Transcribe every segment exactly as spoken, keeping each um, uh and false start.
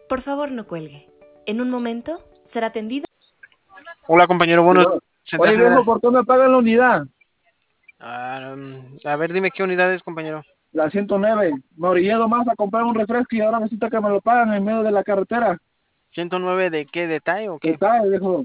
Por favor, no cuelgue. En un momento será atendido. Hola, compañero, buenos. Yo- Central Oye, viejo, General. ¿por qué me pagan la unidad? Ah, mm, a ver, dime qué unidades, compañero. La ciento nueve. Me orillé más a comprar un refresco y ahora necesito que me lo pagan en medio de la carretera. ¿ciento nueve de qué detalle o qué? Está, viejo.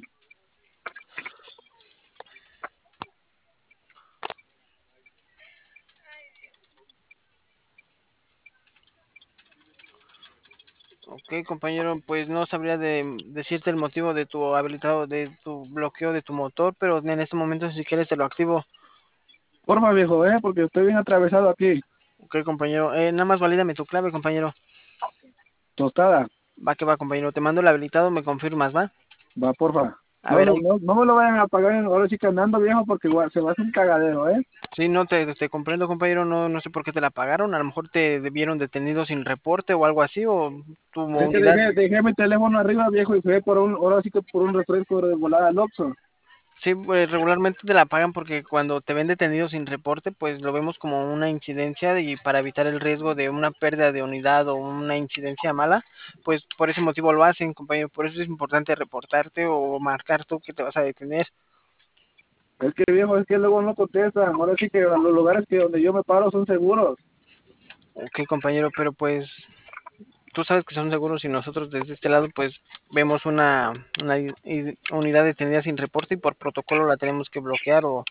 Ok, compañero, pues no sabría de decirte el motivo de tu habilitado, de tu bloqueo de tu motor, pero en este momento si quieres te lo activo. Porfa, viejo, eh, porque estoy bien atravesado aquí. Ok, compañero, eh, nada más valídame tu clave, compañero. Tostada. Va que va, compañero, te mando el habilitado, me confirmas, ¿va? Va, porfa. A No, ver, lo- ahí. no, no me lo vayan a pagar ahora sí que andando, viejo, porque igual se va a hacer un cagadero, ¿eh? Sí, no te, te comprendo, compañero, no, no sé por qué te la pagaron, a lo mejor te vieron detenido sin reporte o algo así, o tu Es que unidad. dejé, dejé mi teléfono arriba, viejo, y fue por un, ahora sí que por un refresco de volada al Oxxo. Sí, pues regularmente te la pagan porque cuando te ven detenido sin reporte, pues lo vemos como una incidencia y para evitar el riesgo de una pérdida de unidad o una incidencia mala, pues por ese motivo lo hacen, compañero. Por eso es importante reportarte o marcar tú que te vas a detener. Es que, viejo, es que luego no contestan. Ahora sí que los lugares que donde yo me paro son seguros. Ok, compañero, pero pues tú sabes que son seguros y nosotros desde este lado pues vemos una, una i- i- unidad detenida sin reporte y por protocolo la tenemos que bloquear o...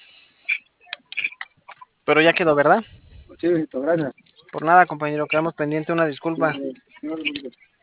Pero ya quedó, ¿verdad? Sí, viejito, gracias. Por nada, compañero, quedamos pendiente, una Sí, disculpa. sí, sí, no se preocupe.